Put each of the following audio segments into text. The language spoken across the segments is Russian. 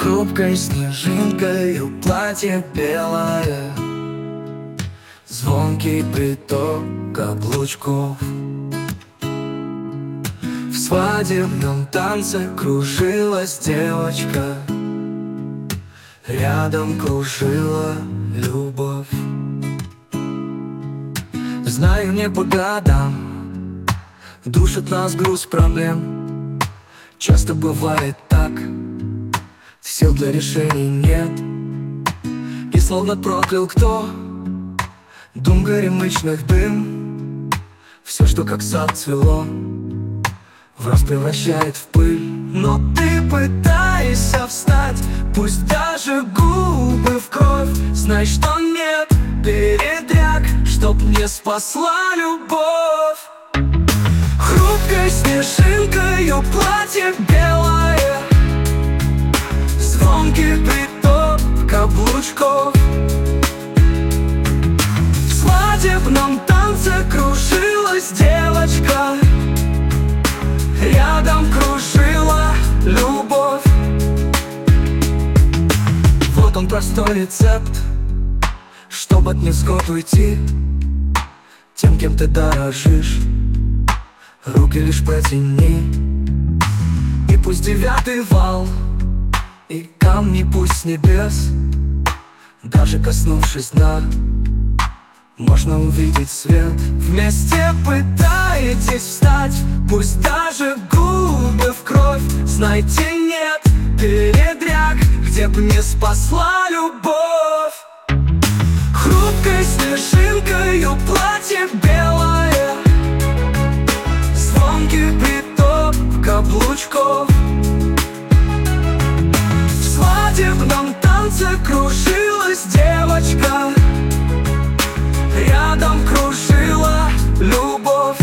Хрупкой снежинкой платье белое, звонкий приток каблучков. В свадебном танце кружилась девочка, рядом кружила любовь. Знаю, не по годам душит нас груз проблем. Часто бывает так, сил для решений нет. И словно проклял кто дум горемычных дым. Все, что как сад цвело, враз превращает в пыль. Но ты пытаешься встать, пусть даже губы в кровь. Знай, что нет передряг, чтоб не спасла любовь. Хрупкой снежинкою платье белое, звонкий приток каблучков. В свадебном танце кружилась девочка, рядом кружила любовь. Вот он, простой рецепт, чтоб от невзгод уйти. Тем, кем ты дорожишь, руки лишь протяни. И пусть девятый вал и камни пусть с небес, даже коснувшись дна, можно увидеть свет. Вместе пытаетесь встать, пусть даже губы в кровь. Знайте, нет передряг, где б не спасла любовь. Хрупкой снежинкою платье белое, звонкий приток каблучков. В свадебном танце кружилась девочка, рядом кружила любовь.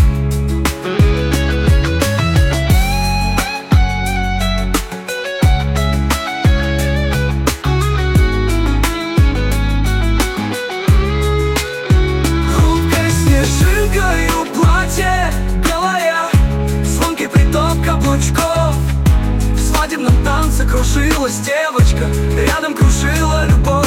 Хрупкой снежинкою платье белое, звонкий приток каблучков. В свадебном танце кружилась девочка, рядом кружила любовь.